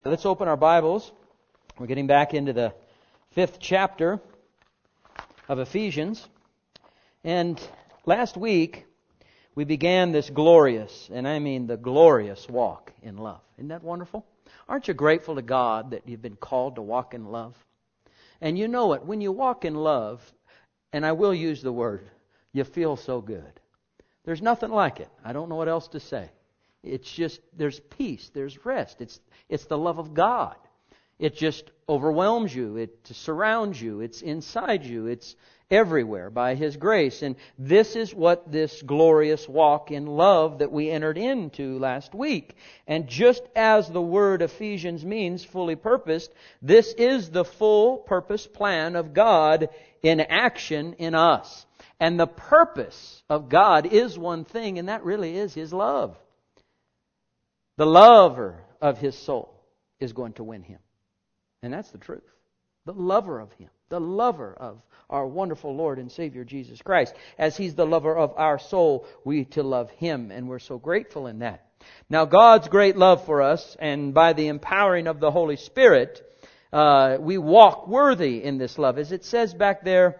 Let's open our Bibles. We're getting back into the 5th chapter of Ephesians. And last week, we began this glorious, and I mean the glorious walk in love. Isn't that wonderful? Aren't you grateful to God that you've been called to walk in love? And you know it, when you walk in love, and I will use the word, you feel so good. There's nothing like it. I don't know what else to say. It's just, there's peace, there's rest. It's the love of God. It just overwhelms you. It surrounds you. It's inside you. It's everywhere by His grace. And this is what this glorious walk in love that we entered into last week. And just as the word Ephesians means fully purposed, this is the full purpose plan of God in action in us. And the purpose of God is one thing, and that really is His love. The lover of His soul is going to win him. And that's the truth. The lover of Him. The lover of our wonderful Lord and Savior Jesus Christ. As He's the lover of our soul, we to love Him. And we're so grateful in that. Now God's great love for us, and by the empowering of the Holy Spirit, we walk worthy in this love. As it says back there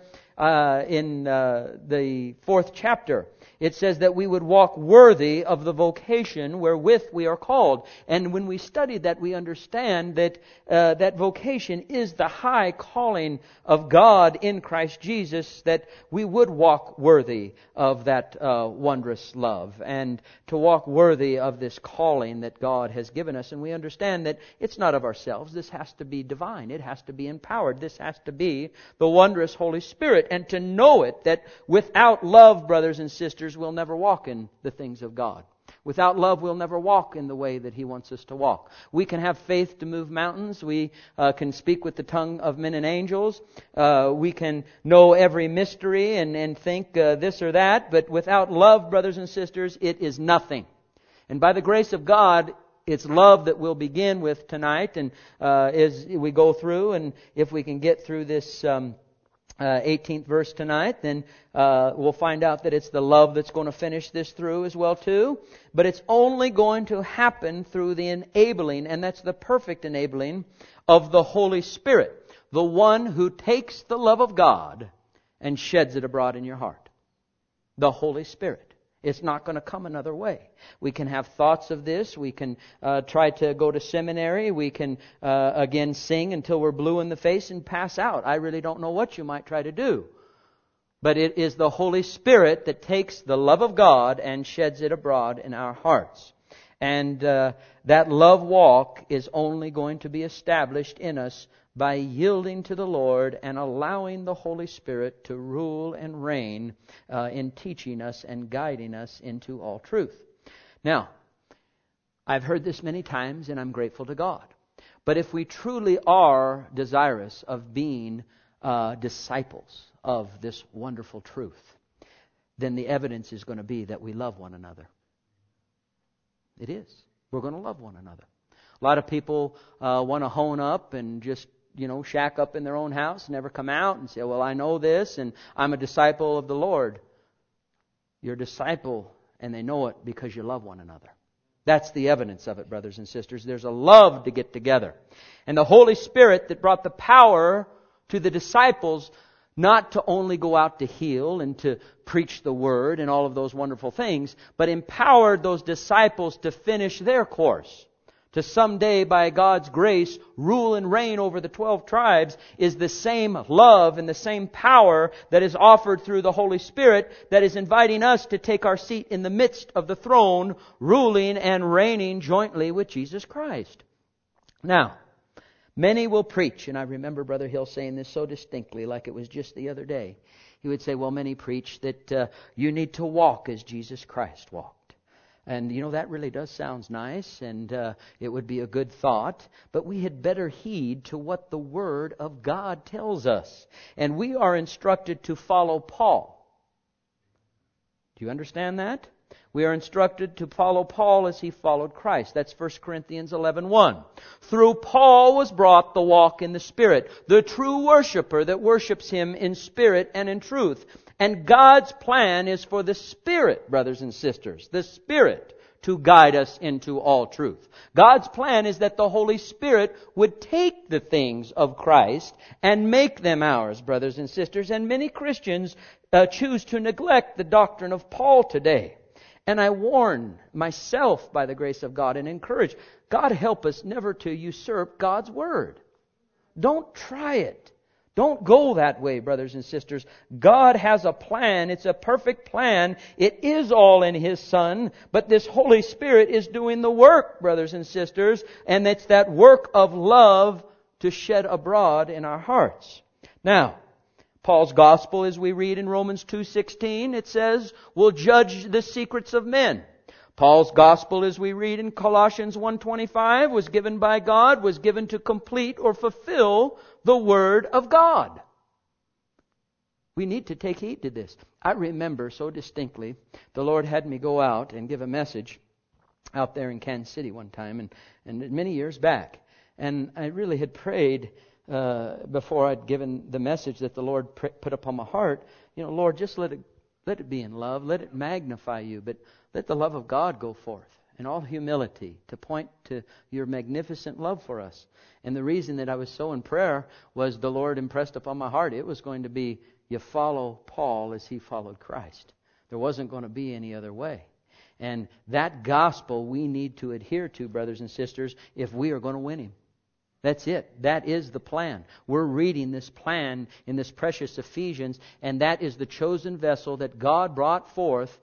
in the 4th chapter, it says that we would walk worthy of the vocation wherewith we are called. And when we study that, we understand that that vocation is the high calling of God in Christ Jesus, that we would walk worthy of that wondrous love, and to walk worthy of this calling that God has given us. And we understand that it's not of ourselves. This has to be divine. It has to be empowered. This has to be the wondrous Holy Spirit. And to know it, that without love, brothers and sisters, we'll never walk in the things of God. Without love, we'll never walk in the way that He wants us to walk. We can have faith to move mountains. We can speak with the tongue of men and angels. We can know every mystery and think this or that. But without love, brothers and sisters, it is nothing. And by the grace of God, it's love that we'll begin with tonight. And as we go through, and if we can get through this 18th verse tonight, then we'll find out that it's the love that's going to finish this through as well too. But it's only going to happen through the enabling, and that's the perfect enabling of the Holy Spirit, the one who takes the love of God and sheds it abroad in your heart. The Holy Spirit. It's not going to come another way. We can have thoughts of this. We can try to go to seminary. We can, again, sing until we're blue in the face and pass out. I really don't know what you might try to do. But it is the Holy Spirit that takes the love of God and sheds it abroad in our hearts. And that love walk is only going to be established in us by yielding to the Lord and allowing the Holy Spirit to rule and reign in teaching us and guiding us into all truth. Now, I've heard this many times, and I'm grateful to God. But if we truly are desirous of being disciples of this wonderful truth, then the evidence is going to be that we love one another. It is. We're going to love one another. A lot of people want to hone up and just shack up in their own house, never come out and say, well, I know this and I'm a disciple of the Lord. You're a disciple, and they know it because you love one another. That's the evidence of it, brothers and sisters. There's a love to get together. And the Holy Spirit that brought the power to the disciples not to only go out to heal and to preach the Word and all of those wonderful things, but empowered those disciples to finish their course. To someday, by God's grace, rule and reign over the 12 tribes, is the same love and the same power that is offered through the Holy Spirit that is inviting us to take our seat in the midst of the throne, ruling and reigning jointly with Jesus Christ. Now, many will preach, and I remember Brother Hill saying this so distinctly, like it was just the other day. He would say, well, many preach that you need to walk as Jesus Christ walked. And, that really does sound nice, and it would be a good thought. But we had better heed to what the Word of God tells us. And we are instructed to follow Paul. Do you understand that? We are instructed to follow Paul as he followed Christ. That's 1 Corinthians 11:1. Through Paul was brought the walk in the Spirit, the true worshiper that worships Him in spirit and in truth. And God's plan is for the Spirit, brothers and sisters, the Spirit to guide us into all truth. God's plan is that the Holy Spirit would take the things of Christ and make them ours, brothers and sisters. And many Christians choose to neglect the doctrine of Paul today. And I warn myself by the grace of God and encourage, God help us never to usurp God's Word. Don't try it. Don't go that way, brothers and sisters. God has a plan. It's a perfect plan. It is all in His Son. But this Holy Spirit is doing the work, brothers and sisters. And it's that work of love to shed abroad in our hearts. Now, Paul's gospel, as we read in Romans 2:16, it says, will judge the secrets of men. Paul's gospel, as we read in Colossians 1:25, was given by God, was given to complete or fulfill the Word of God. We need to take heed to this. I remember so distinctly, the Lord had me go out and give a message out there in Kansas City one time, and many years back. And I really had prayed before I'd given the message that the Lord put upon my heart, Lord, just let it be in love, let it magnify you, but let the love of God go forth in all humility to point to your magnificent love for us. And the reason that I was so in prayer was the Lord impressed upon my heart, it was going to be, you follow Paul as he followed Christ. There wasn't going to be any other way. And that gospel we need to adhere to, brothers and sisters, if we are going to win him. That's it. That is the plan. We're reading this plan in this precious Ephesians, and that is the chosen vessel that God brought forth,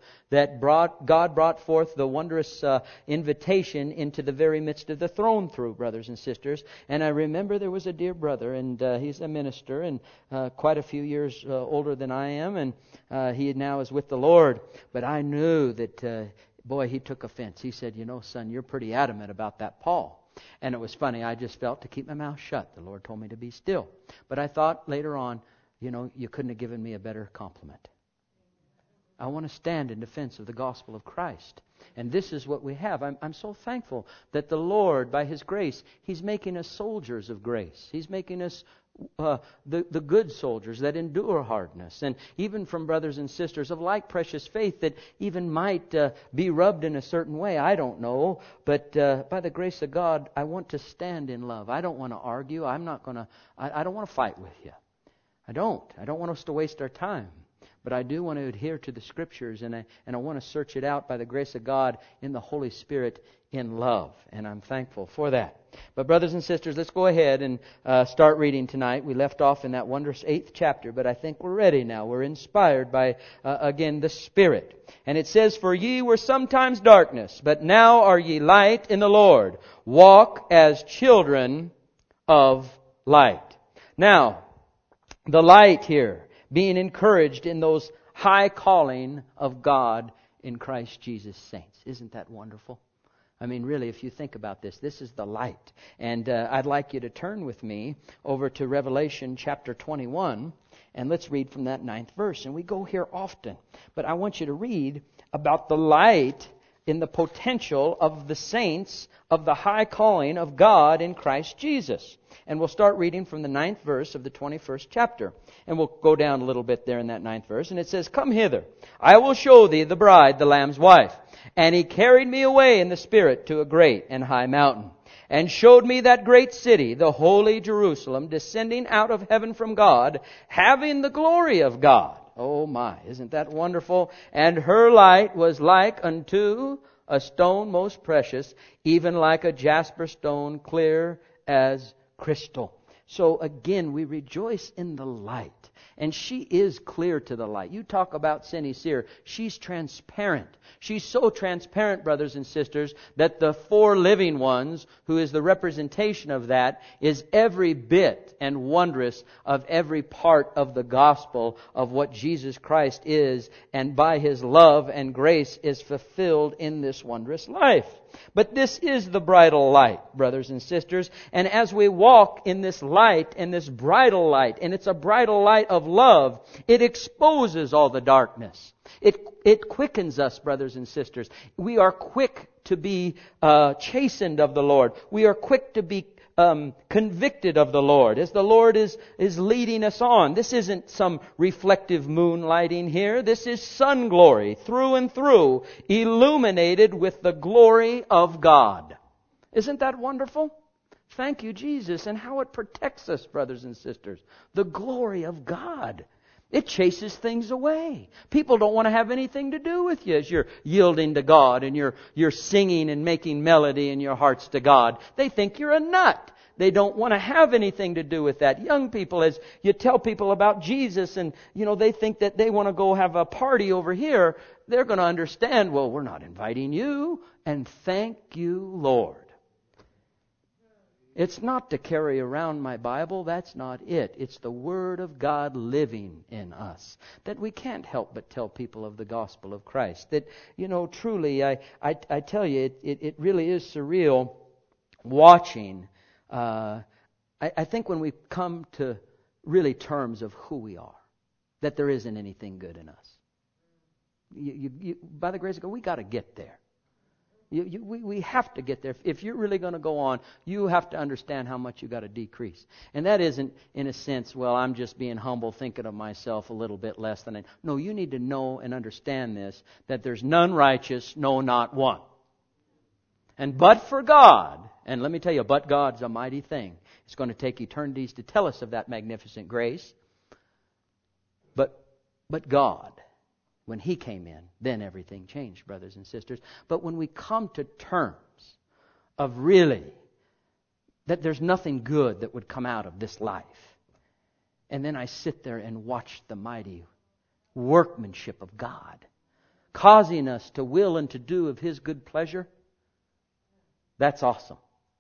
God brought forth the wondrous invitation into the very midst of the throne through, brothers and sisters. And I remember there was a dear brother, and he's a minister, and quite a few years older than I am, and he now is with the Lord. But I knew that, he took offense. He said, son, you're pretty adamant about that Paul. And it was funny, I just felt to keep my mouth shut. The Lord told me to be still. But I thought later on, you couldn't have given me a better compliment. I want to stand in defense of the gospel of Christ. And this is what we have. I'm so thankful that the Lord, by His grace, He's making us soldiers of grace. He's making us the good soldiers that endure hardness. And even from brothers and sisters of like precious faith that even might be rubbed in a certain way. I don't know. But by the grace of God, I want to stand in love. I don't want to argue. I don't want to fight with you. I don't want us to waste our time. But I do want to adhere to the Scriptures, and I want to search it out by the grace of God in the Holy Spirit in love. And I'm thankful for that. But brothers and sisters, let's go ahead and start reading tonight. We left off in that wondrous 8th chapter, but I think we're ready now. We're inspired by, again, the Spirit. And it says, for ye were sometimes darkness, but now are ye light in the Lord. Walk as children of light. Now, the light here, being encouraged in those high calling of God in Christ Jesus saints. Isn't that wonderful? I mean, really, if you think about this, this is the light. And I'd like you to turn with me over to Revelation chapter 21, and let's read from that 9th verse. And we go here often, but I want you to read about the light in the potential of the saints of the high calling of God in Christ Jesus. And we'll start reading from the 9th verse of the 21st chapter. And we'll go down a little bit there in that 9th verse. And it says, come hither, I will show thee the bride, the Lamb's wife. And He carried me away in the Spirit to a great and high mountain, and showed me that great city, the holy Jerusalem, descending out of heaven from God, having the glory of God. Oh my, isn't that wonderful? And her light was like unto a stone most precious, even like a jasper stone, clear as crystal. So again, we rejoice in the light. And she is clear to the light. You talk about Cindy Sear. She's transparent. She's so transparent, brothers and sisters, that the four living ones, who is the representation of that, is every bit and wondrous of every part of the gospel of what Jesus Christ is, and by His love and grace is fulfilled in this wondrous life. But this is the bridal light, brothers and sisters. And as we walk in this light and this bridal light, and it's a bridal light of love, it exposes all the darkness. It quickens us, brothers and sisters. We are quick to be chastened of the Lord. We are quick to be convicted of the Lord, as the Lord is leading us on. This isn't some reflective moonlighting here. This is sun glory through and through, illuminated with the glory of God. Isn't that wonderful? Thank you, Jesus, and how it protects us, brothers and sisters. The glory of God. It chases things away. People don't want to have anything to do with you as you're yielding to God and you're singing and making melody in your hearts to God. They think you're a nut. They don't want to have anything to do with that. Young people, as you tell people about Jesus and, they think that they want to go have a party over here, they're going to understand, well, we're not inviting you. And thank you, Lord. It's not to carry around my Bible. That's not it. It's the Word of God living in us. That we can't help but tell people of the gospel of Christ. That, truly, I tell you, it really is surreal watching. I think when we come to really terms of who we are, that there isn't anything good in us. By the grace of God, we got to get there. We have to get there. If you're really going to go on, you have to understand how much you got to decrease. And that isn't, in a sense, well, I'm just being humble, thinking of myself a little bit less than I. No, you need to know and understand this, that there's none righteous, no, not one. And but for God, and let me tell you, but God's a mighty thing. It's going to take eternities to tell us of that magnificent grace. But God, when He came in, then everything changed, brothers and sisters. But when we come to terms of really that there's nothing good that would come out of this life, and then I sit there and watch the mighty workmanship of God, causing us to will and to do of His good pleasure, that's awesome.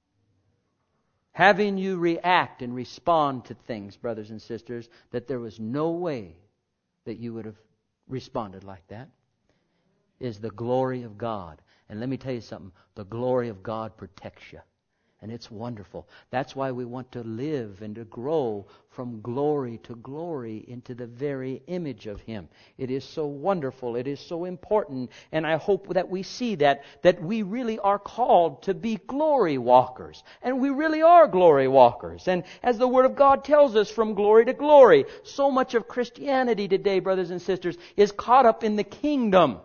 Having you react and respond to things, brothers and sisters, that there was no way that you would have responded like that, is the glory of God. And let me tell you something, the glory of God protects you. And it's wonderful. That's why we want to live and to grow from glory to glory into the very image of Him. It is so wonderful. It is so important. And I hope that we see that we really are called to be glory walkers. And we really are glory walkers. And as the Word of God tells us, from glory to glory, so much of Christianity today, brothers and sisters, is caught up in the kingdom.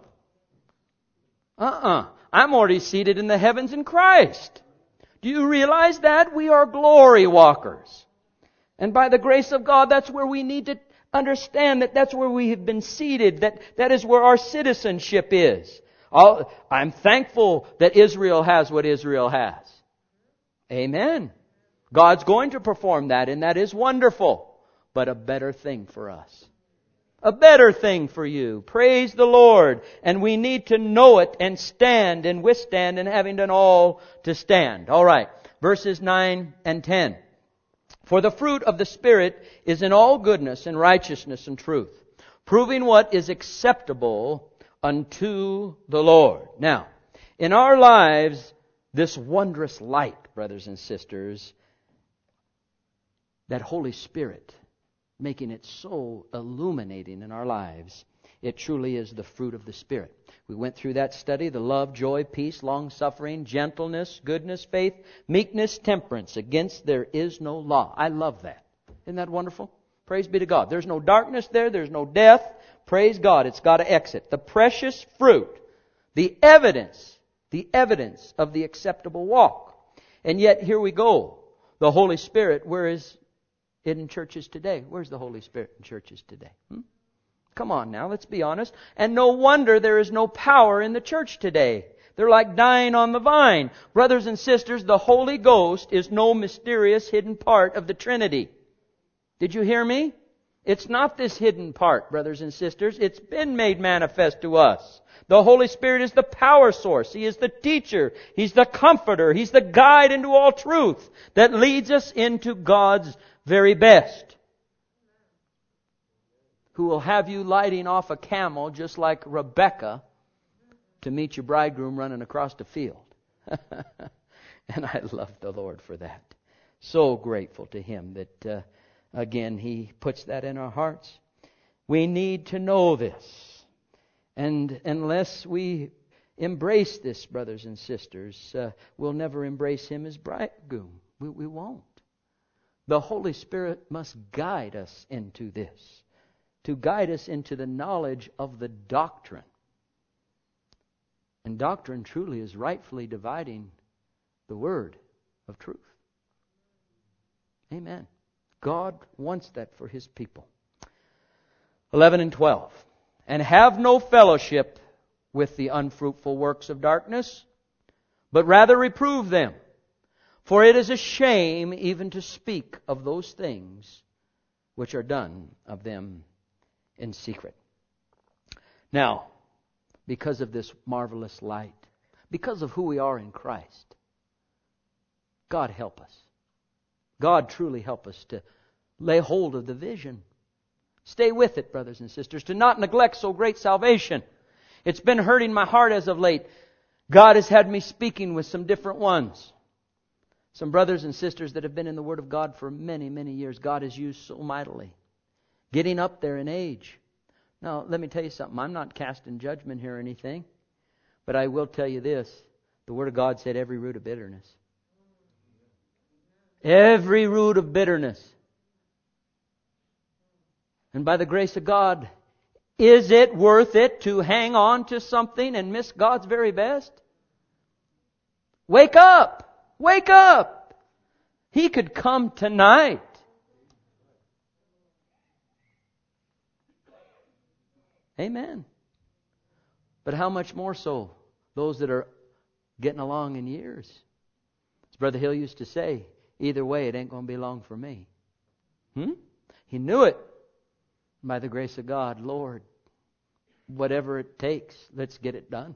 I'm already seated in the heavens in Christ. Do you realize that? We are glory walkers. And by the grace of God, that's where we need to understand that that's where we have been seated, that is where our citizenship is. I'm thankful that Israel has what Israel has. Amen. God's going to perform that, and that is wonderful. But a better thing for us. A better thing for you. Praise the Lord. And we need to know it and stand and withstand, and having done all to stand. All right. Verses 9 and 10. For the fruit of the Spirit is in all goodness and righteousness and truth, proving what is acceptable unto the Lord. Now, in our lives, this wondrous light, brothers and sisters, that Holy Spirit, making it so illuminating in our lives, it truly is the fruit of the Spirit. We went through that study, the love, joy, peace, long-suffering, gentleness, goodness, faith, meekness, temperance. Against there is no law. I love that. Isn't that wonderful? Praise be to God. There's no darkness there. There's no death. Praise God. It's got to exit. The precious fruit, the evidence of the acceptable walk. And yet, here we go. The Holy Spirit, where is it in churches today? Where's the Holy Spirit in churches today? Come on now, let's be honest. And no wonder there is no power in the church today. They're like dying on the vine. Brothers and sisters, the Holy Ghost is no mysterious hidden part of the Trinity. Did you hear me? It's not this hidden part, brothers and sisters. It's been made manifest to us. The Holy Spirit is the power source. He is the teacher. He's the comforter. He's the guide into all truth that leads us into God's very best. Who will have you lighting off a camel just like Rebecca to meet your bridegroom running across the field. And I love the Lord for that. So grateful to Him that, again, He puts that in our hearts. We need to know this. And unless we embrace this, brothers and sisters, we'll never embrace Him as bridegroom. We won't. The Holy Spirit must guide us into this, to guide us into the knowledge of the doctrine. And doctrine truly is rightfully dividing the word of truth. Amen. God wants that for His people. 11 and 12. And have no fellowship with the unfruitful works of darkness, but rather reprove them. For it is a shame even to speak of those things which are done of them in secret. Now, because of this marvelous light, because of who we are in Christ, God help us. God truly help us to lay hold of the vision. Stay with it, brothers and sisters, to not neglect so great salvation. It's been hurting my heart as of late. God has had me speaking with some different ones. Some brothers and sisters that have been in the Word of God for many, many years. God has used so mightily. Getting up there in age. Now, let me tell you something. I'm not casting judgment here or anything. But I will tell you this. The Word of God said every root of bitterness. Every root of bitterness. And by the grace of God, is it worth it to hang on to something and miss God's very best? Wake up! Wake up! He could come tonight. Amen. But how much more so those that are getting along in years? As Brother Hill used to say, either way, it ain't going to be long for me. He knew it. By the grace of God, Lord, whatever it takes, let's get it done.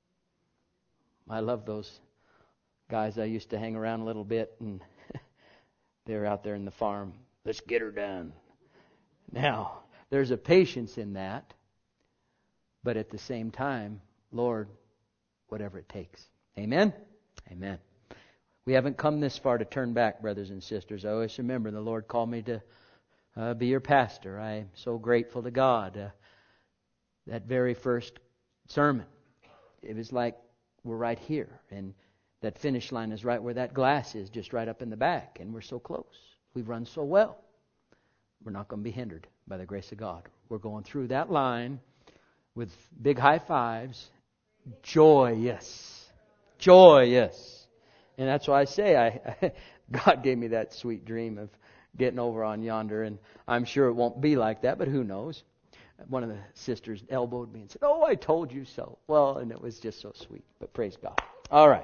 I love those guys I used to hang around a little bit, and they're out there in the farm. Let's get her done. Now, there's a patience in that, but at the same time, Lord, whatever it takes. Amen? Amen. We haven't come this far to turn back, brothers and sisters. I always remember the Lord called me to be your pastor. I'm so grateful to God. That very first sermon, it was like we're right here. And that finish line is right where that glass is, just right up in the back. And we're so close. We've run so well. We're not going to be hindered by the grace of God. We're going through that line with big high fives. Joyous. Joyous. And that's why I say God gave me that sweet dream of getting over on yonder, and I'm sure it won't be like that, but who knows? One of the sisters elbowed me and said, "Oh, I told you so." Well, and it was just so sweet, but praise God. All right.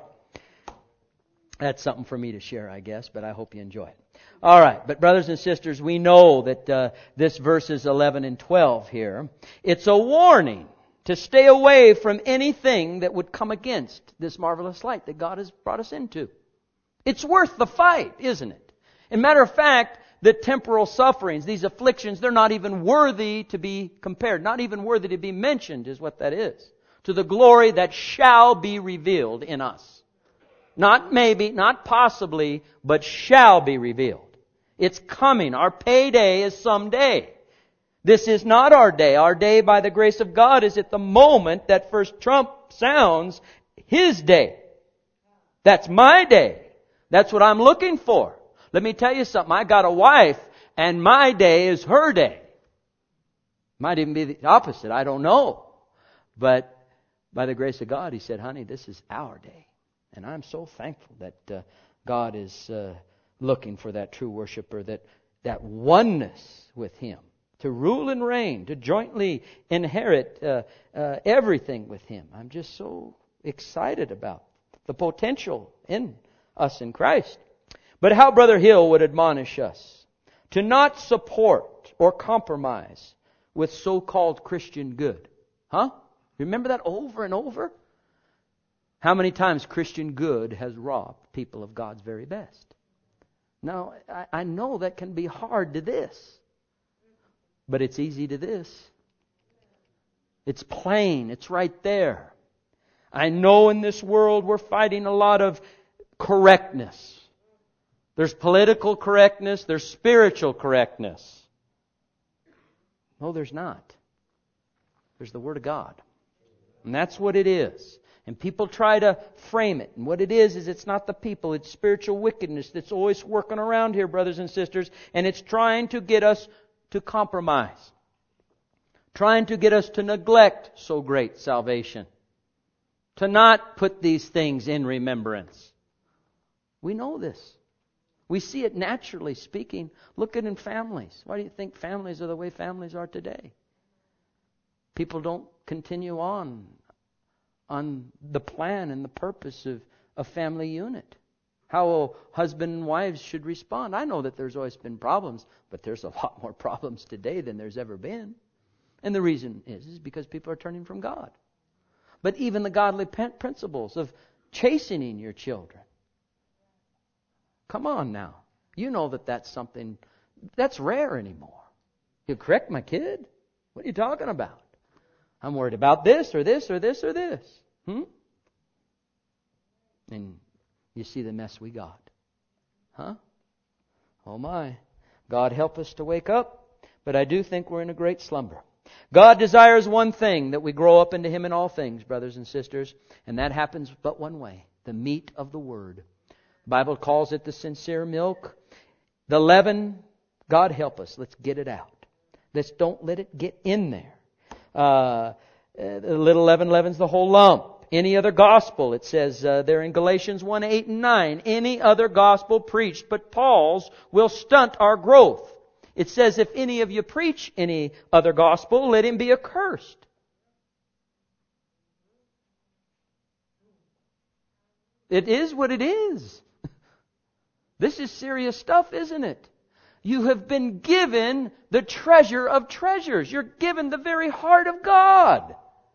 That's something for me to share, I guess, but I hope you enjoy it. All right, but brothers and sisters, we know that this verses 11 and 12 here, it's a warning to stay away from anything that would come against this marvelous light that God has brought us into. It's worth the fight, isn't it? As a matter of fact, the temporal sufferings, these afflictions, they're not even worthy to be compared. Not even worthy to be mentioned is what that is. To the glory that shall be revealed in us. Not maybe, not possibly, but shall be revealed. It's coming. Our payday is someday. This is not our day. Our day, by the grace of God, is at the moment that first trump sounds, His day. That's my day. That's what I'm looking for. Let me tell you something. I got a wife, and my day is her day. Might even be the opposite. I don't know. But by the grace of God, He said, "Honey, this is our day." And I'm so thankful that God is looking for that true worshiper, that oneness with Him, to rule and reign, to jointly inherit everything with Him. I'm just so excited about the potential in us in Christ. But how Brother Hill would admonish us to not support or compromise with so-called Christian good. Remember that over and over? How many times Christian good has robbed people of God's very best? Now, I know that can be hard to this, but it's easy to this. It's plain. It's right there. I know in this world we're fighting a lot of correctness. There's political correctness. There's spiritual correctness. No, there's not. There's the Word of God. And that's what it is. And people try to frame it. And what it is it's not the people. It's spiritual wickedness that's always working around here, brothers and sisters. And it's trying to get us to compromise. Trying to get us to neglect so great salvation. To not put these things in remembrance. We know this. We see it naturally speaking. Look at it in families. Why do you think families are the way families are today? People don't continue on the plan and the purpose of a family unit. How husband and wives should respond. I know that there's always been problems, but there's a lot more problems today than there's ever been. And the reason is because people are turning from God. But even the godly principles of chastening your children. Come on now. You know that that's something that's rare anymore. You correct my kid? What are you talking about? I'm worried about this or this or this or this. And you see the mess we got. Huh? Oh my. God help us to wake up. But I do think we're in a great slumber. God desires one thing, that we grow up into Him in all things, brothers and sisters. And that happens but one way. The meat of the Word. The Bible calls it the sincere milk. The leaven, God help us. Let's get it out. Don't let it get in there. The little leaven leavens the whole lump. Any other gospel, it says there in Galatians 1, 8 and 9, any other gospel preached but Paul's will stunt our growth. It says, if any of you preach any other gospel, let him be accursed. It is what it is. This is serious stuff, isn't it? You have been given the treasure of treasures. You're given the very heart of God.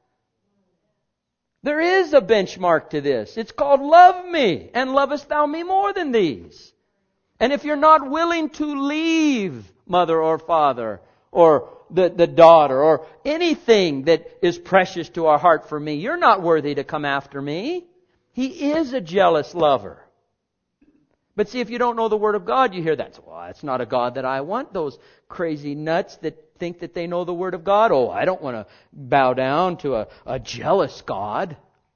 There is a benchmark to this. It's called love me, and lovest thou me more than these. And if you're not willing to leave mother or father or the daughter or anything that is precious to our heart for me, you're not worthy to come after me. He is a jealous lover. But see, if you don't know the Word of God, you hear that. Well, that's not a God that I want. Those crazy nuts that think that they know the Word of God. Oh, I don't want to bow down to a jealous God.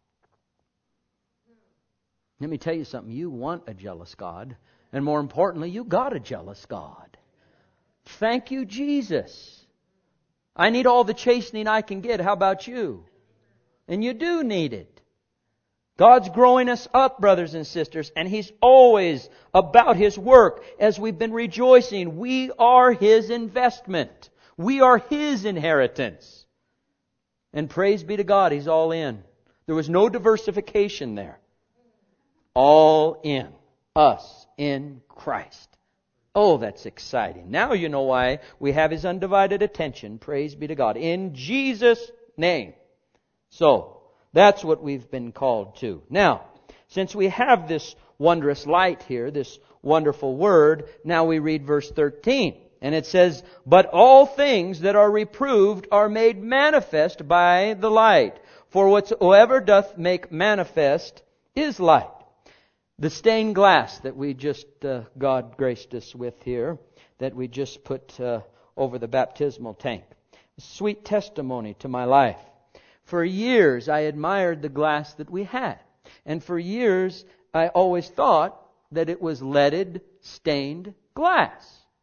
Let me tell you something. You want a jealous God. And more importantly, you got a jealous God. Thank you, Jesus. I need all the chastening I can get. How about you? And you do need it. God's growing us up, brothers and sisters, and He's always about His work. As we've been rejoicing, we are His investment. We are His inheritance. And praise be to God, He's all in. There was no diversification there. All in. Us in Christ. Oh, that's exciting. Now you know why we have His undivided attention. Praise be to God. In Jesus' name. So, that's what we've been called to. Now, since we have this wondrous light here, this wonderful word, now we read verse 13. And it says, but all things that are reproved are made manifest by the light. For whatsoever doth make manifest is light. The stained glass that we just, God graced us with here, that we just put over the baptismal tank. Sweet testimony to my life. For years, I admired the glass that we had. And for years, I always thought that it was leaded, stained glass.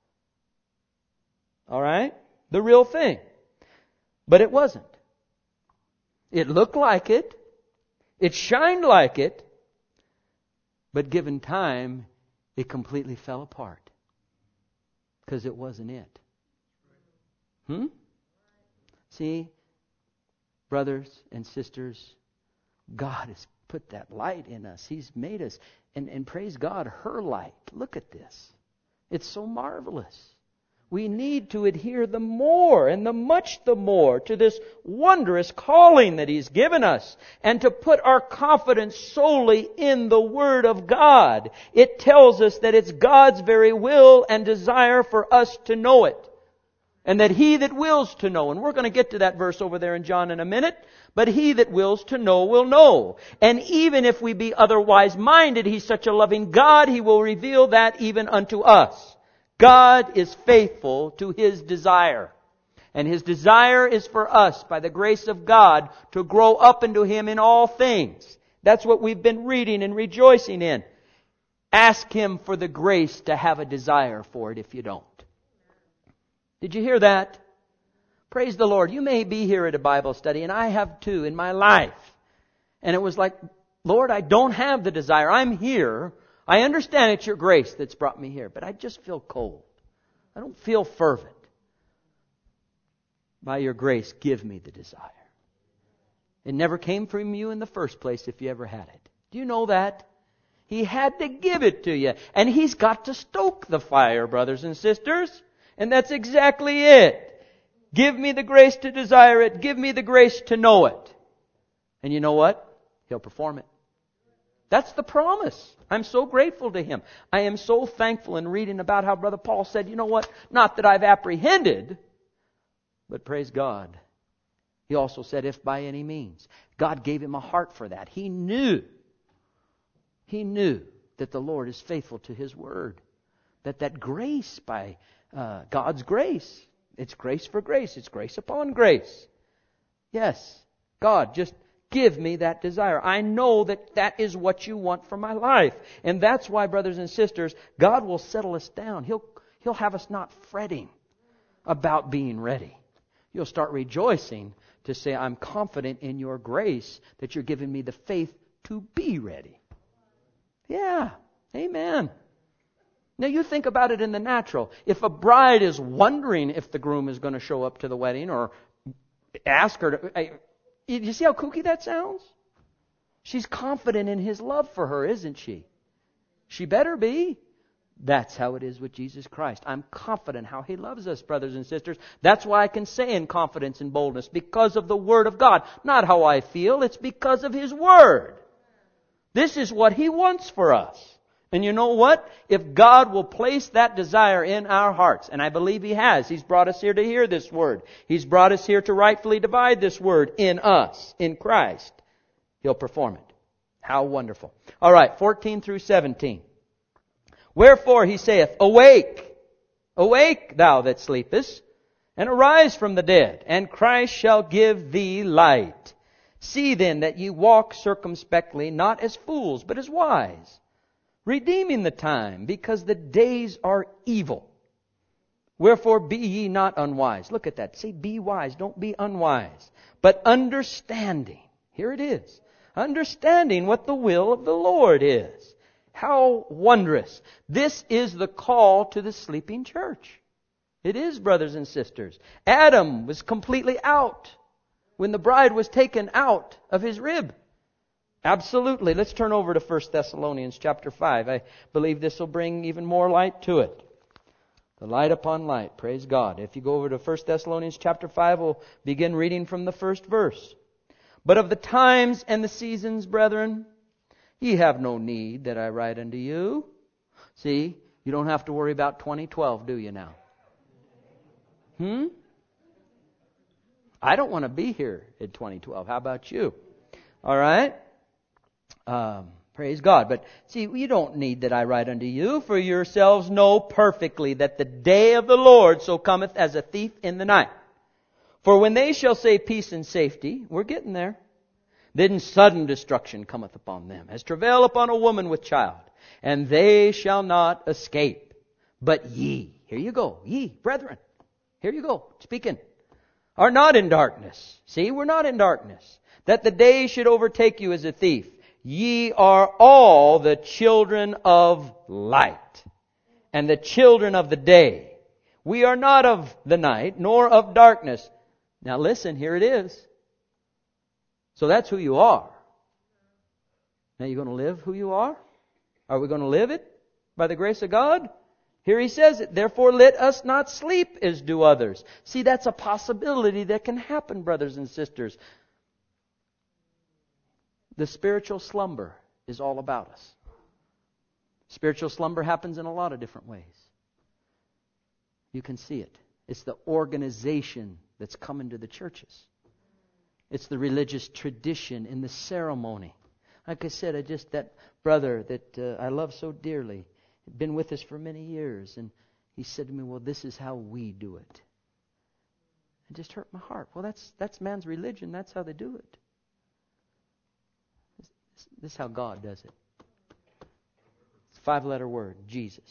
All right? The real thing. But it wasn't. It looked like it. It shined like it. But given time, it completely fell apart. Because it wasn't it. See? Brothers and sisters, God has put that light in us. He's made us. And praise God, her light. Look at this. It's so marvelous. We need to adhere the more and the much the more to this wondrous calling that He's given us. And to put our confidence solely in the Word of God. It tells us that it's God's very will and desire for us to know it. And that he that wills to know, and we're going to get to that verse over there in John in a minute, but he that wills to know will know. And even if we be otherwise minded, He's such a loving God, He will reveal that even unto us. God is faithful to His desire. And His desire is for us, by the grace of God, to grow up into Him in all things. That's what we've been reading and rejoicing in. Ask Him for the grace to have a desire for it if you don't. Did you hear that? Praise the Lord. You may be here at a Bible study, and I have too in my life. And it was like, Lord, I don't have the desire. I'm here. I understand it's your grace that's brought me here, but I just feel cold. I don't feel fervent. By your grace, give me the desire. It never came from you in the first place if you ever had it. Do you know that? He had to give it to you. And He's got to stoke the fire, brothers and sisters. And that's exactly it. Give me the grace to desire it. Give me the grace to know it. And you know what? He'll perform it. That's the promise. I'm so grateful to Him. I am so thankful in reading about how Brother Paul said, you know what? Not that I've apprehended, but praise God. He also said, if by any means. God gave him a heart for that. He knew that the Lord is faithful to His word. That grace by God's grace. It's grace for grace. It's grace upon grace. Yes, God, just give me that desire. I know that is what you want for my life. And that's why, brothers and sisters, God will settle us down. He'll have us not fretting about being ready. You'll start rejoicing to say, I'm confident in your grace that you're giving me the faith to be ready. Yeah, amen. Now you think about it in the natural. If a bride is wondering if the groom is going to show up to the wedding or ask her to... You see how kooky that sounds? She's confident in His love for her, isn't she? She better be. That's how it is with Jesus Christ. I'm confident how He loves us, brothers and sisters. That's why I can say in confidence and boldness, because of the Word of God. Not how I feel, it's because of His Word. This is what He wants for us. And you know what? If God will place that desire in our hearts, and I believe He has. He's brought us here to hear this Word. He's brought us here to rightfully divide this Word in us, in Christ. He'll perform it. How wonderful. All right, 14 through 17. Wherefore He saith, Awake, awake thou that sleepest, and arise from the dead, and Christ shall give thee light. See then that ye walk circumspectly, not as fools, but as wise, redeeming the time, because the days are evil. Wherefore be ye not unwise. Look at that. Say, be wise. Don't be unwise. But understanding. Here it is. Understanding what the will of the Lord is. How wondrous. This is the call to the sleeping church. It is, brothers and sisters. Adam was completely out when the bride was taken out of his rib. Absolutely. Let's turn over to 1 Thessalonians chapter 5. I believe this will bring even more light to it. The light upon light. Praise God. If you go over to 1 Thessalonians chapter 5, we'll begin reading from the first verse. But of the times and the seasons, brethren, ye have no need that I write unto you. See, you don't have to worry about 2012, do you now? I don't want to be here in 2012. How about you? All right? Praise God. But see, you don't need that I write unto you, for yourselves know perfectly that the day of the Lord so cometh as a thief in the night. For when they shall say peace and safety, we're getting there, then sudden destruction cometh upon them, as travail upon a woman with child. And they shall not escape. But ye, here you go, ye, brethren, here you go, speaking, are not in darkness. See, we're not in darkness. That the day should overtake you as a thief. Ye are all the children of light, and the children of the day. We are not of the night, nor of darkness. Now listen, here it is. So that's who you are. Now you're going to live who you are? Are we going to live it by the grace of God? Here he says it, therefore let us not sleep as do others. See, that's a possibility that can happen, brothers and sisters. The spiritual slumber is all about us. Spiritual slumber happens in a lot of different ways. You can see it. It's the organization that's come into the churches. It's the religious tradition in the ceremony. Like I said, that brother that I love so dearly, had been with us for many years, and he said to me, well, this is how we do it. It just hurt my heart. Well, that's man's religion. That's how they do it. This is how God does it. It's a 5-letter word. Jesus.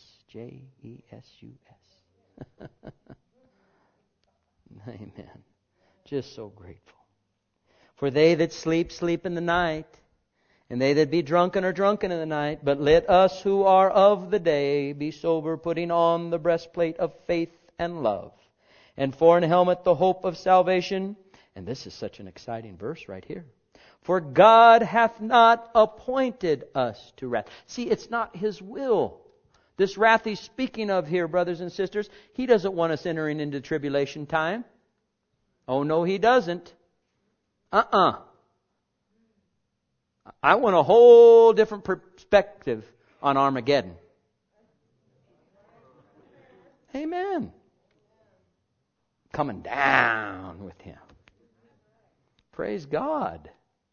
J-E-S-U-S. Amen. Just so grateful. For they that sleep, sleep in the night. And they that be drunken are drunken in the night. But let us who are of the day be sober, putting on the breastplate of faith and love. And for an helmet the hope of salvation. And this is such an exciting verse right here. For God hath not appointed us to wrath. See, it's not His will. This wrath He's speaking of here, brothers and sisters, He doesn't want us entering into tribulation time. Oh, no, He doesn't. I want a whole different perspective on Armageddon. Amen. Coming down with Him. Praise God.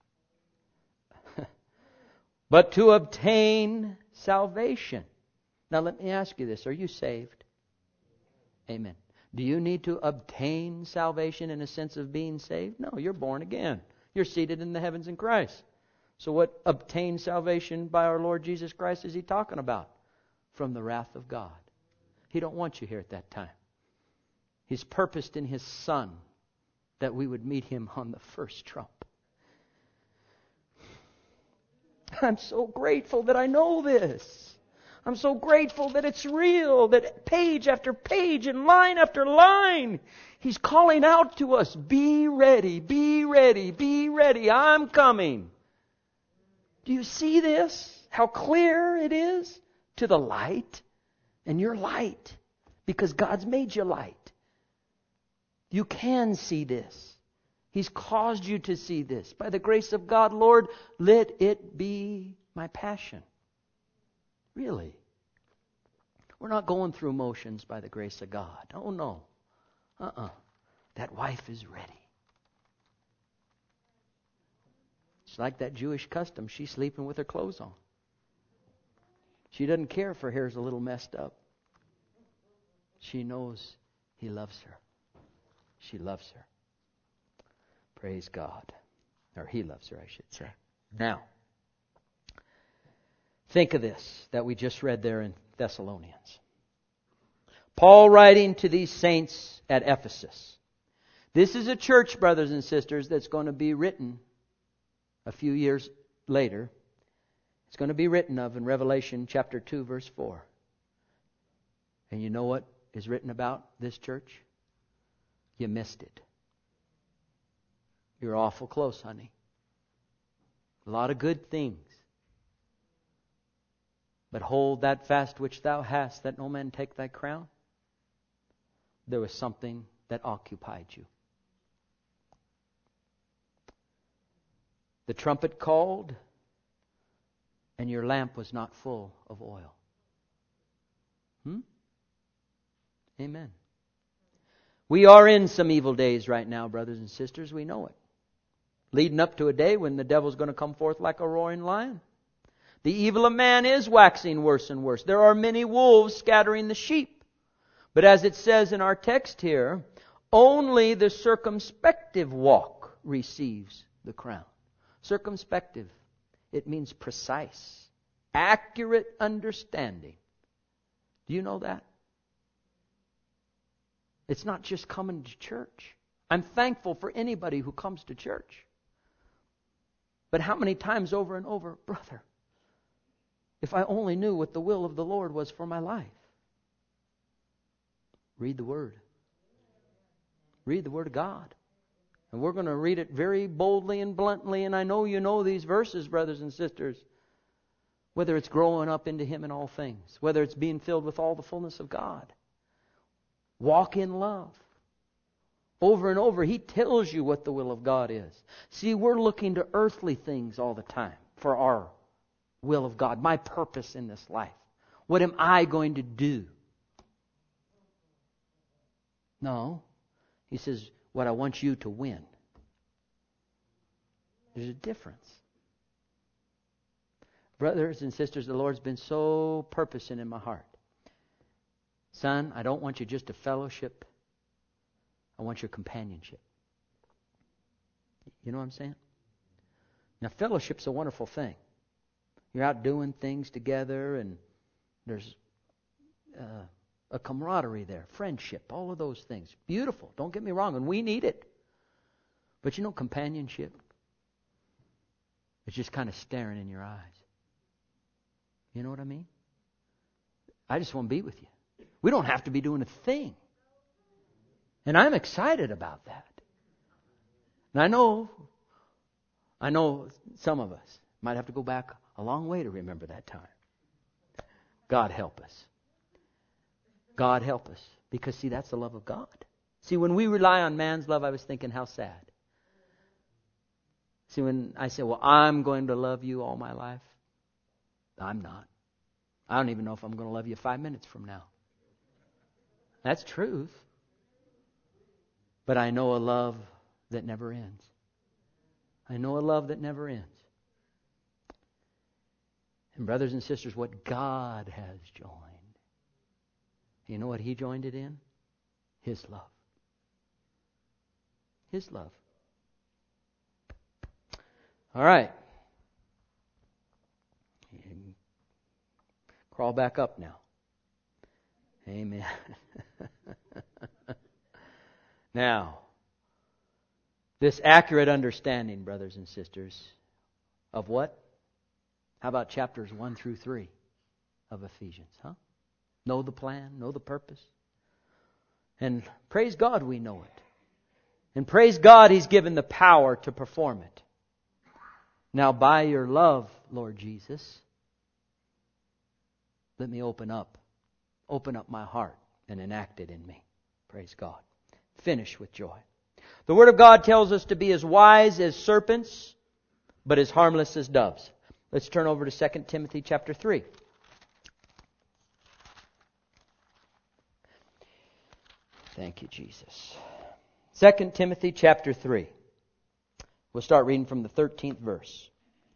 But to obtain salvation. Now let me ask you this. Are you saved? Amen. Do you need to obtain salvation in a sense of being saved? No, you're born again. You're seated in the heavens in Christ. So what obtain salvation by our Lord Jesus Christ is He talking about? From the wrath of God. He don't want you here at that time. He's purposed in His Son that we would meet Him on the first trump. I'm so grateful that I know this. I'm so grateful that it's real, that page after page and line after line, He's calling out to us, be ready, be ready, be ready, I'm coming. Do you see this? How clear it is to the light? And you're light because God's made you light. You can see this. He's caused you to see this. By the grace of God, Lord, let it be my passion. Really. We're not going through motions by the grace of God. Oh, no. That wife is ready. It's like that Jewish custom. She's sleeping with her clothes on. She doesn't care if her hair's a little messed up. She knows He loves her. She loves her. Praise God. Or He loves her, I should say. Now, think of this that we just read there in Thessalonians. Paul writing to these saints at Ephesus. This is a church, brothers and sisters, that's going to be written a few years later. It's going to be written of in Revelation chapter 2, verse 4. And you know what is written about this church? You missed it. You're awful close, honey. A lot of good things. But hold that fast which thou hast, that no man take thy crown. There was something that occupied you. The trumpet called, and your lamp was not full of oil. Amen. We are in some evil days right now, brothers and sisters. We know it. Leading up to a day when the devil's going to come forth like a roaring lion. The evil of man is waxing worse and worse. There are many wolves scattering the sheep. But as it says in our text here, only the circumspective walk receives the crown. Circumspective, it means precise, accurate understanding. Do you know that? It's not just coming to church. I'm thankful for anybody who comes to church. But how many times over and over, brother, if I only knew what the will of the Lord was for my life. Read the Word. Read the Word of God. And we're going to read it very boldly and bluntly. And I know you know these verses, brothers and sisters. Whether it's growing up into Him in all things. Whether it's being filled with all the fullness of God. Walk in love. Over and over, He tells you what the will of God is. See, we're looking to earthly things all the time for our will of God. My purpose in this life. What am I going to do? No. He says, what I want you to win. There's a difference. Brothers and sisters, the Lord's been so purposing in my heart. Son, I don't want you just to fellowship. I want your companionship. You know what I'm saying? Now, fellowship's a wonderful thing. You're out doing things together, and there's a camaraderie there, friendship, all of those things. Beautiful. Don't get me wrong, and we need it. But you know, companionship, it's just kind of staring in your eyes. You know what I mean? I just want to be with you. We don't have to be doing a thing. And I'm excited about that. And I know some of us might have to go back a long way to remember that time. God help us. God help us. Because, see, that's the love of God. See, when we rely on man's love, I was thinking, how sad. See, when I say, well, I'm going to love you all my life, I'm not. I don't even know if I'm going to love you 5 minutes from now. That's truth. But I know a love that never ends. I know a love that never ends. And brothers and sisters, what God has joined, you know what He joined it in? His love. His love. All right. Crawl back up now. Amen. Now, this accurate understanding, brothers and sisters, of what? How about chapters 1 through 3 of Ephesians? Huh? Know the plan, know the purpose. And praise God we know it. And praise God He's given the power to perform it. Now by your love, Lord Jesus, let me open up my heart and enact it in me. Praise God. Finish with joy. The Word of God tells us to be as wise as serpents, but as harmless as doves. Let's turn over to 2 Timothy chapter 3. Thank you, Jesus. 2 Timothy chapter 3. We'll start reading from the 13th verse.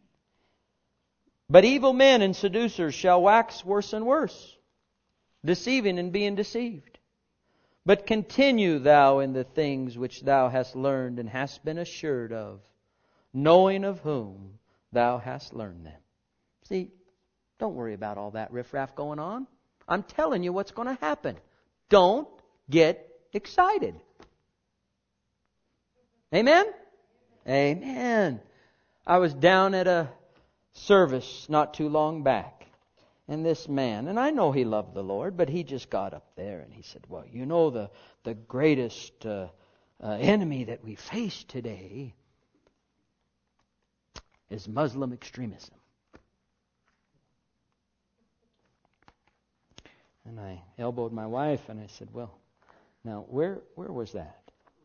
But evil men and seducers shall wax worse and worse, deceiving and being deceived. But continue thou in the things which thou hast learned and hast been assured of, knowing of whom thou hast learned them. See, don't worry about all that riffraff going on. I'm telling you what's going to happen. Don't get excited. Amen? Amen. I was down at a service not too long back. And this man, and I know he loved the Lord, but he just got up there and he said, well, you know, the greatest enemy that we face today is Muslim extremism. And I elbowed my wife and I said, well, now where was that?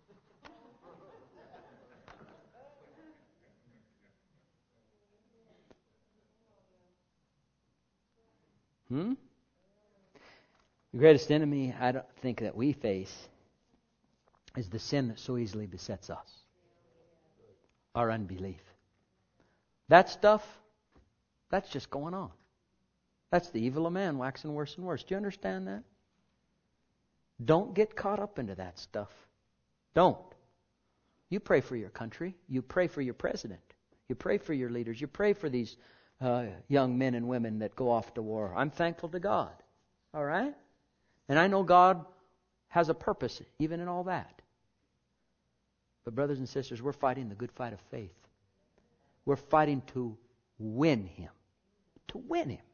The greatest enemy I don't think that we face is the sin that so easily besets us. Our unbelief. That stuff, that's just going on. That's the evil of man waxing worse and worse. Do you understand that? Don't get caught up into that stuff. Don't. You pray for your country. You pray for your president. You pray for your leaders. You pray for these young men and women that go off to war. I'm thankful to God. All right? And I know God has a purpose even in all that. But brothers and sisters, we're fighting the good fight of faith. We're fighting to win Him. To win Him.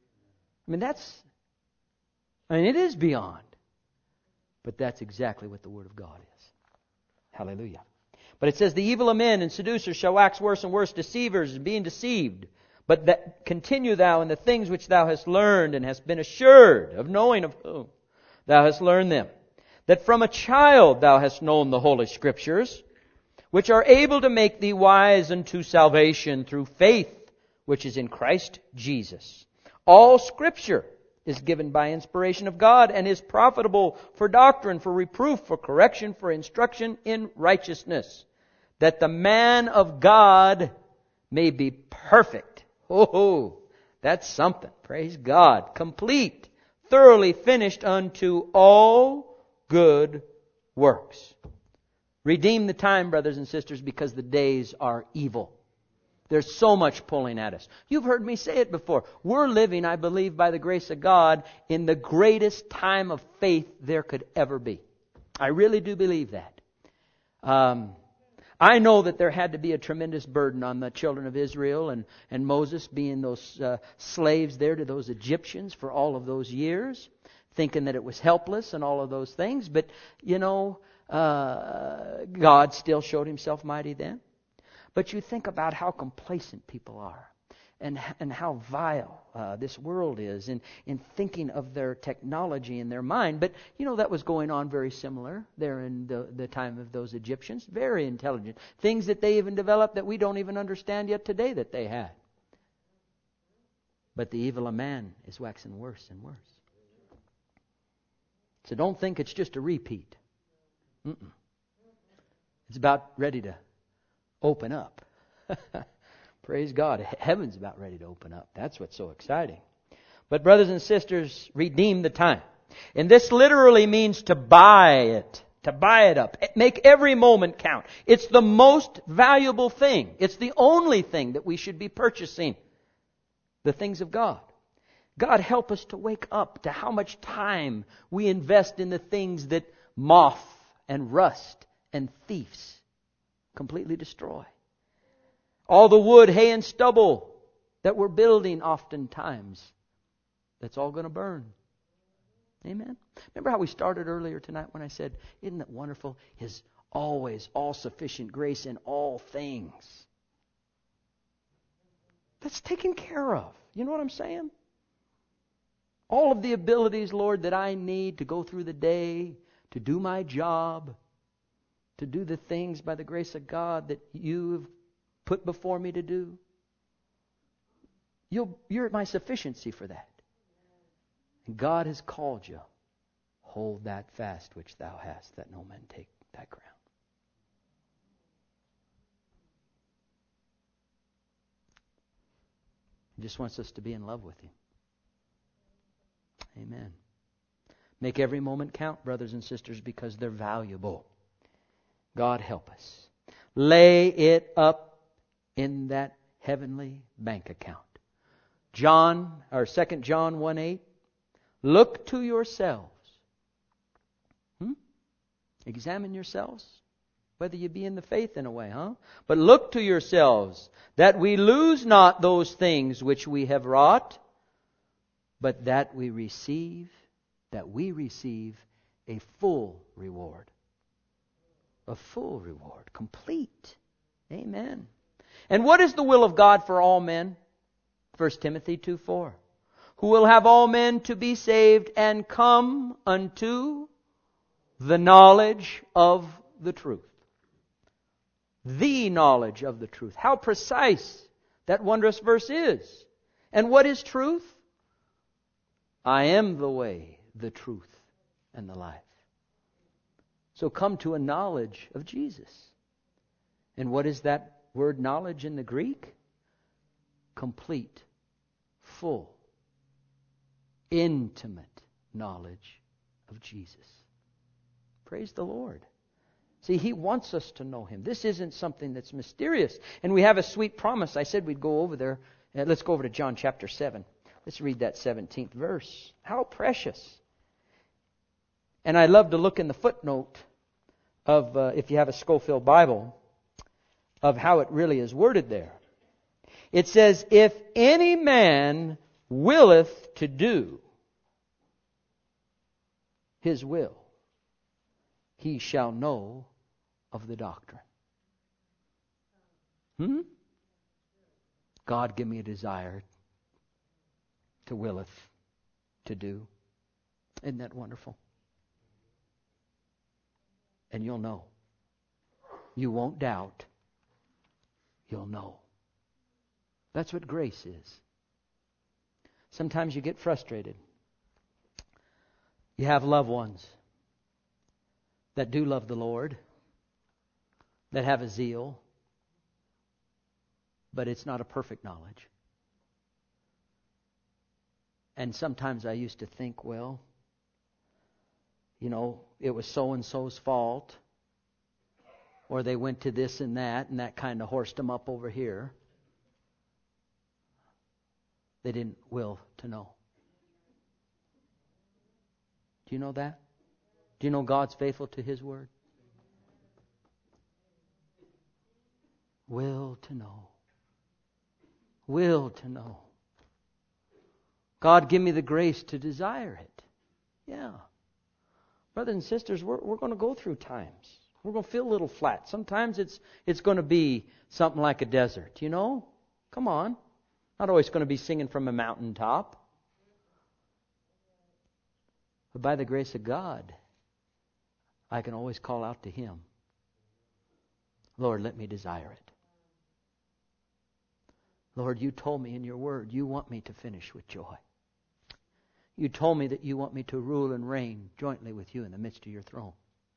It is beyond. But that's exactly what the Word of God is. Hallelujah. But it says, the evil of men and seducers shall wax worse and worse, deceivers and being deceived. But that continue thou in the things which thou hast learned and hast been assured of knowing of whom thou hast learned them. That from a child thou hast known the Holy Scriptures, which are able to make thee wise unto salvation through faith, which is in Christ Jesus. All Scripture is given by inspiration of God and is profitable for doctrine, for reproof, for correction, for instruction in righteousness, that the man of God may be perfect. Oh, that's something. Praise God. Complete, thoroughly finished unto all good works. Redeem the time, brothers and sisters, because the days are evil. There's so much pulling at us. You've heard me say it before. We're living, I believe, by the grace of God, in the greatest time of faith there could ever be. I really do believe that. I know that there had to be a tremendous burden on the children of Israel and Moses being those slaves there to those Egyptians for all of those years, thinking that it was helpless and all of those things. But, God still showed Himself mighty then. But you think about how complacent people are and how vile this world is in thinking of their technology in their mind. But, that was going on very similar there in the time of those Egyptians. Very intelligent. Things that they even developed that we don't even understand yet today that they had. But the evil of man is waxing worse and worse. So don't think it's just a repeat. It's about ready to open up. Praise God. Heaven's about ready to open up. That's what's so exciting. But brothers and sisters, redeem the time. And this literally means to buy it. To buy it up. Make every moment count. It's the most valuable thing. It's the only thing that we should be purchasing. The things of God. God help us to wake up to how much time we invest in the things that moth and rust and thieves completely destroy. All the wood, hay, and stubble that we're building oftentimes, that's all going to burn. Amen? Remember how we started earlier tonight when I said, isn't it wonderful? His always all-sufficient grace in all things. That's taken care of. You know what I'm saying? All of the abilities, Lord, that I need to go through the day, to do my job, to do the things by the grace of God that You've put before me to do. You're my sufficiency for that. And God has called you. Hold that fast which Thou hast, that no man take thy crown. He just wants us to be in love with Him. Amen. Make every moment count, brothers and sisters, because they're valuable. God help us. Lay it up in that heavenly bank account. 2 John 1:8. Look to yourselves. Examine yourselves. Whether you be in the faith in a way, But look to yourselves, that we lose not those things which we have wrought, but that we receive a full reward. A full reward. Complete. Amen. And what is the will of God for all men? 1 Timothy 2:4. Who will have all men to be saved and come unto the knowledge of the truth. The knowledge of the truth. How precise that wondrous verse is. And what is truth? I am the way, the truth, and the life. So come to a knowledge of Jesus. And what is that word knowledge in the Greek? Complete, full, intimate knowledge of Jesus. Praise the Lord. See, He wants us to know Him. This isn't something that's mysterious. And we have a sweet promise. I said we'd go over there. Let's go over to John chapter 7. Let's read that 17th verse. How precious. And I love to look in the footnote of, if you have a Scofield Bible, of how it really is worded there. It says, if any man willeth to do his will, he shall know of the doctrine. God, give me a desire to willeth to do. Isn't that wonderful? And you'll know. You won't doubt. You'll know. That's what grace is. Sometimes you get frustrated. You have loved ones that do love the Lord, that have a zeal, but it's not a perfect knowledge. And sometimes I used to think, well, it was so-and-so's fault. or they went to this and that kind of horsed them up over here. They didn't will to know. Do you know that? Do you know God's faithful to His Word? Will to know. Will to know. God, give me the grace to desire it. Yeah. Brothers and sisters, we're going to go through times. We're going to feel a little flat. Sometimes it's going to be something like a desert, you know? Come on. Not always going to be singing from a mountaintop. But by the grace of God, I can always call out to Him. Lord, let me desire it. Lord, you told me in your word you want me to finish with joy. You told me that you want me to rule and reign jointly with you in the midst of your throne.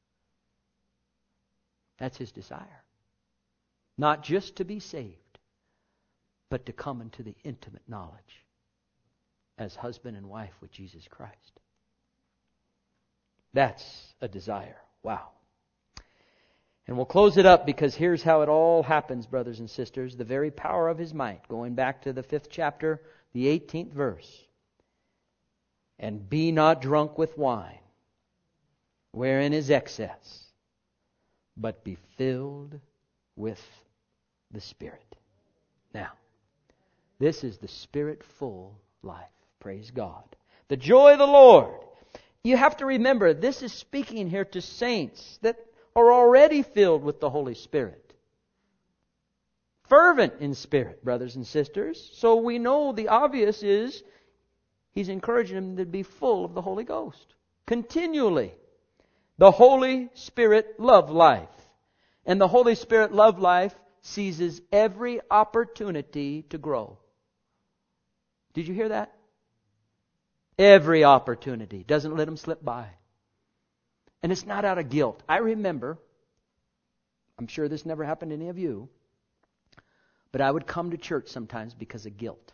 That's His desire. Not just to be saved, but to come into the intimate knowledge as husband and wife with Jesus Christ. That's a desire. Wow. And we'll close it up because here's how it all happens, brothers and sisters. The very power of His might. Going back to the 5th chapter, the 18th verse. And be not drunk with wine, wherein is excess, but be filled with the Spirit. Now, this is the Spirit-full life. Praise God. The joy of the Lord. You have to remember, this is speaking here to saints that are already filled with the Holy Spirit. Fervent in spirit, brothers and sisters. So we know the obvious is He's encouraging them to be full of the Holy Ghost. Continually. The Holy Spirit love life. And the Holy Spirit love life seizes every opportunity to grow. Did you hear that? Every opportunity. Doesn't let them slip by. And it's not out of guilt. I remember, I'm sure this never happened to any of you, but I would come to church sometimes because of guilt.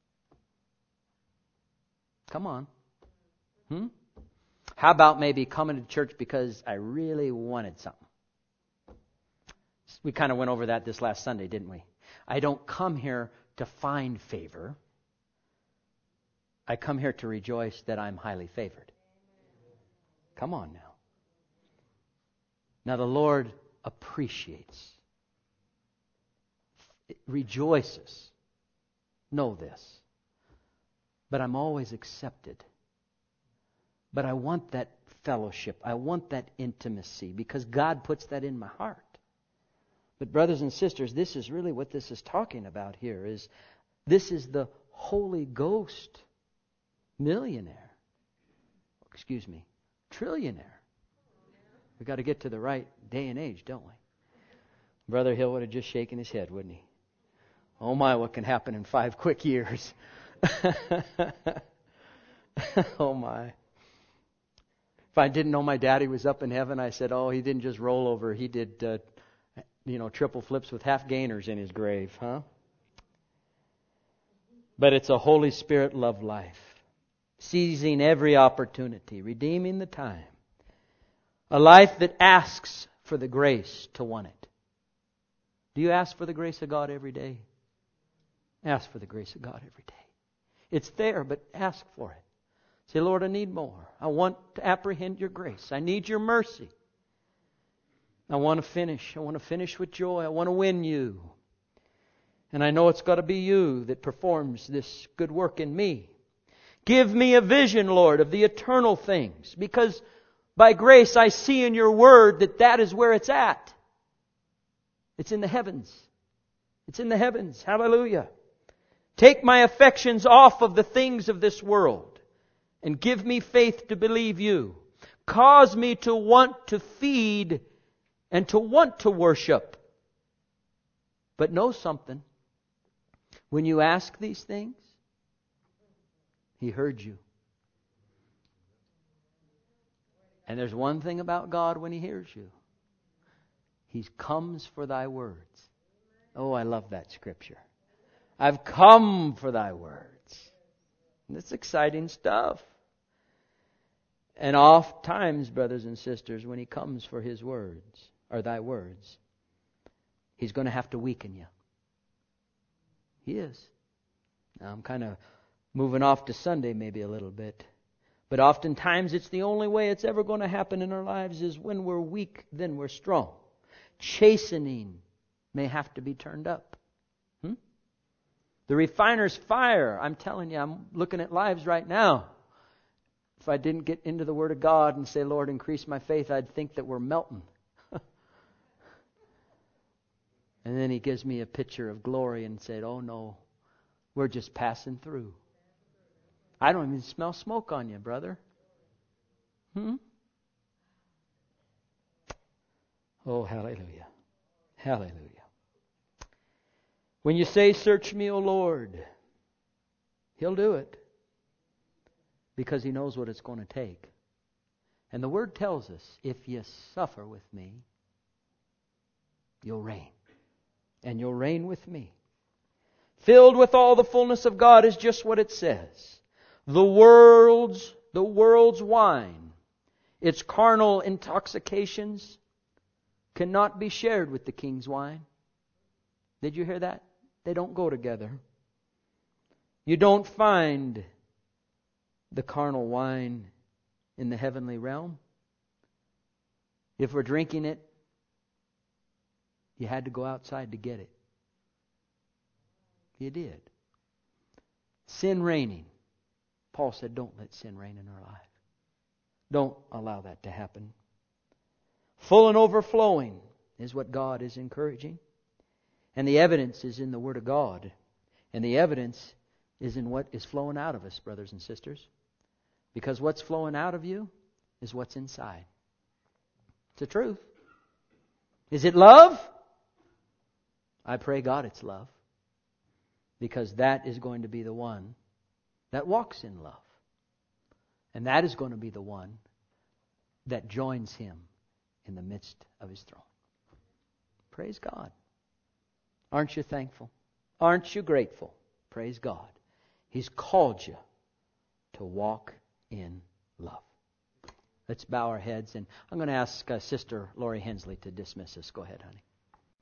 Come on. How about maybe coming to church because I really wanted something? We kind of went over that this last Sunday, didn't we? I don't come here to find favor. I come here to rejoice that I'm highly favored. Come on now. Now the Lord appreciates, rejoices. Know this. But I'm always accepted. But I want that fellowship. I want that intimacy because God puts that in my heart. But brothers and sisters, this is really what this is talking about here. This is the Holy Ghost millionaire. Excuse me, trillionaire. We've got to get to the right day and age, don't we? Brother Hill would have just shaken his head, wouldn't he? Oh my, what can happen in 5 quick years? Oh my. If I didn't know my daddy was up in heaven, I said, oh, he didn't just roll over. He did, triple flips with half gainers in his grave, huh? But it's a Holy Spirit love life. Seizing every opportunity, redeeming the time. A life that asks for the grace to want it. Do you ask for the grace of God every day? Ask for the grace of God every day. It's there, but ask for it. Say, Lord, I need more. I want to apprehend your grace. I need your mercy. I want to finish. I want to finish with joy. I want to win you. And I know it's got to be you that performs this good work in me. Give me a vision, Lord, of the eternal things. Because by grace I see in your word that is where it's at. It's in the heavens. It's in the heavens. Hallelujah. Take my affections off of the things of this world and give me faith to believe you. Cause me to want to feed and to want to worship. But know something. When you ask these things, He heard you. And there's one thing about God when He hears you. He comes for thy words. Oh, I love that scripture. I've come for thy words. And it's exciting stuff. And oft times, brothers and sisters, when He comes for His words, or thy words, He's going to have to weaken you. He is. Now I'm kind of moving off to Sunday maybe a little bit. But oftentimes it's the only way it's ever going to happen in our lives is when we're weak, then we're strong. Chastening may have to be turned up. The refiner's fire, I'm telling you, I'm looking at lives right now. If I didn't get into the Word of God and say, Lord, increase my faith, I'd think that we're melting. And then He gives me a picture of glory and said, oh no, we're just passing through. I don't even smell smoke on you, brother. Oh, hallelujah. Hallelujah. When you say, search me, O Lord, He'll do it. Because He knows what it's going to take. And the Word tells us, if you suffer with me, you'll reign. And you'll reign with me. Filled with all the fullness of God is just what it says. The world's wine, its carnal intoxications, cannot be shared with the King's wine. Did you hear that? They don't go together. You don't find the carnal wine in the heavenly realm. If we're drinking it, you had to go outside to get it. You did. Sin reigning. Paul said, don't let sin reign in our life. Don't allow that to happen. Full and overflowing is what God is encouraging. And the evidence is in the Word of God. And the evidence is in what is flowing out of us, brothers and sisters. Because what's flowing out of you is what's inside. It's the truth. Is it love? I pray God it's love. Because that is going to be the one that walks in love. And that is going to be the one that joins Him in the midst of His throne. Praise God. Aren't you thankful? Aren't you grateful? Praise God. He's called you to walk in love. Let's bow our heads, and I'm going to ask Sister Lori Hensley to dismiss us. Go ahead, honey.